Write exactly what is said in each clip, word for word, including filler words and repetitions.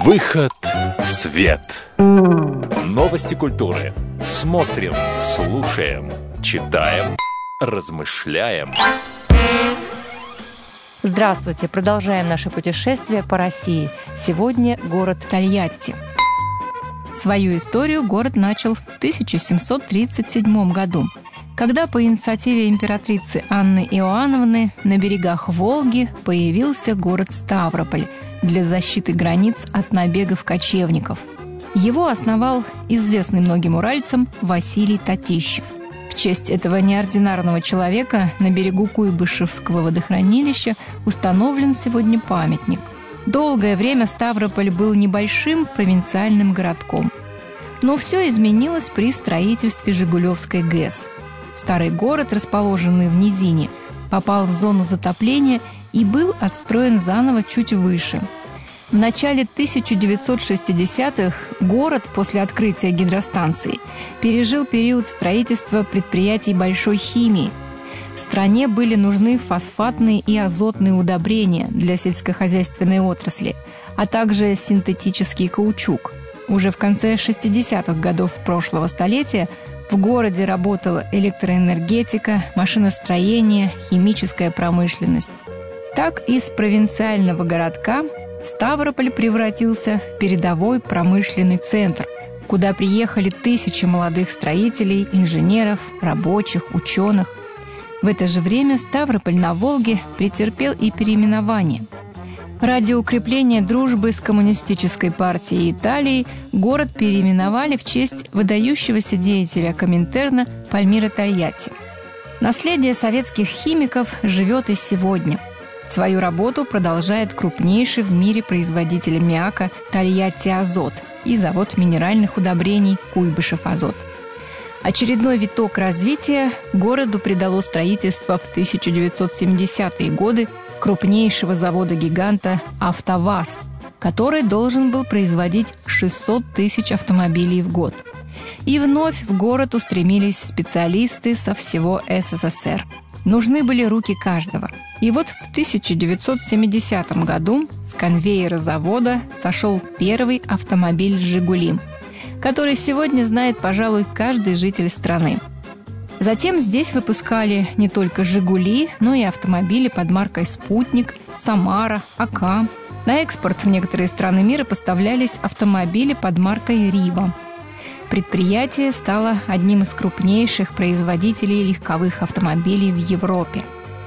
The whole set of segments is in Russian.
Выход в свет. Новости культуры. Смотрим, слушаем, читаем, размышляем. Здравствуйте! Продолжаем наше путешествие по России. Сегодня город Тольятти. Свою историю город начал в тысяча семьсот тридцать седьмом году, когда по инициативе императрицы Анны Иоанновны на берегах Волги появился город Ставрополь для защиты границ от набегов кочевников. Его основал известный многим уральцам Василий Татищев. В честь этого неординарного человека на берегу Куйбышевского водохранилища установлен сегодня памятник. Долгое время Ставрополь был небольшим провинциальным городком. Но все изменилось при строительстве Жигулевской ГЭС. Старый город, расположенный в низине, попал в зону затопления и был отстроен заново чуть выше. В начале тысяча девятьсот шестидесятых город после открытия гидростанции пережил период строительства предприятий большой химии. Стране были нужны фосфатные и азотные удобрения для сельскохозяйственной отрасли, а также синтетический каучук. Уже в конце шестидесятых годов прошлого столетия в городе работала электроэнергетика, машиностроение, химическая промышленность. Так из провинциального городка Ставрополь превратился в передовой промышленный центр, куда приехали тысячи молодых строителей, инженеров, рабочих, ученых. В это же время Ставрополь на Волге претерпел и переименование. Ради укрепления дружбы с коммунистической партией Италии город переименовали в честь выдающегося деятеля Коминтерна Пальмира Тольятти. Наследие советских химиков живет и сегодня. Свою работу продолжает крупнейший в мире производитель аммиака Тольятти Азот и завод минеральных удобрений Куйбышев Азот. Очередной виток развития городу придало строительство в тысяча девятьсот семидесятые годы крупнейшего завода-гиганта «АвтоВАЗ», который должен был производить шестьсот тысяч автомобилей в год. И вновь в город устремились специалисты со всего СССР. Нужны были руки каждого. И вот в тысяча девятьсот семидесятом году с конвейера завода сошел первый автомобиль «Жигули», который сегодня знает, пожалуй, каждый житель страны. Затем здесь выпускали не только «Жигули», но и автомобили под маркой «Спутник», «Самара», «АК». На экспорт в некоторые страны мира поставлялись автомобили под маркой «Рива». Предприятие стало одним из крупнейших производителей легковых автомобилей в Европе.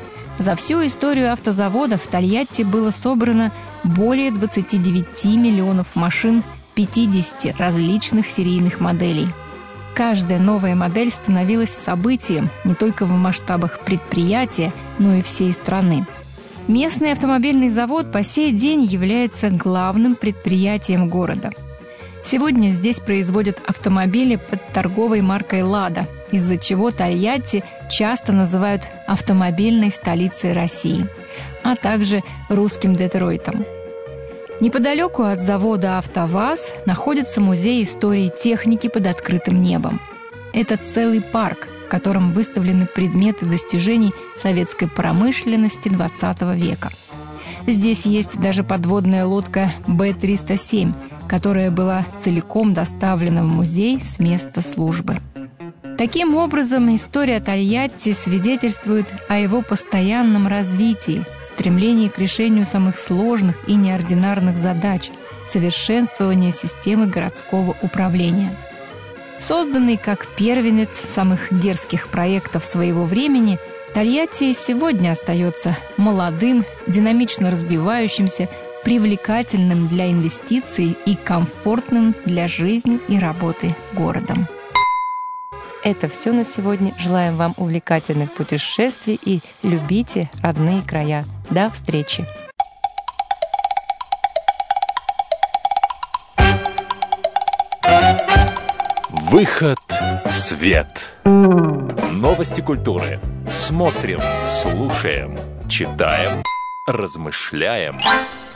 За всю историю автозавода в Тольятти было собрано более двадцати девяти миллионов машин пятидесяти различных серийных моделей. Каждая новая модель становилась событием не только в масштабах предприятия, но и всей страны. Местный автомобильный завод по сей день является главным предприятием города. Сегодня здесь производят автомобили под торговой маркой «Лада», из-за чего Тольятти часто называют автомобильной столицей России, а также русским Детройтом. Неподалеку от завода «АвтоВАЗ» находится музей истории техники под открытым небом. Это целый парк, в котором выставлены предметы достижений советской промышленности двадцатого века. Здесь есть даже подводная лодка Бэ триста семь, которая была целиком доставлена в музей с места службы. Таким образом, история Тольятти свидетельствует о его постоянном развитии, стремлении к решению самых сложных и неординарных задач, совершенствовании системы городского управления. Созданный как первенец самых дерзких проектов своего времени, Тольятти сегодня остается молодым, динамично развивающимся, привлекательным для инвестиций и комфортным для жизни и работы городом. Это все на сегодня. Желаем вам увлекательных путешествий и любите родные края. До встречи! Выход в свет. Новости культуры. Смотрим, слушаем, читаем, размышляем.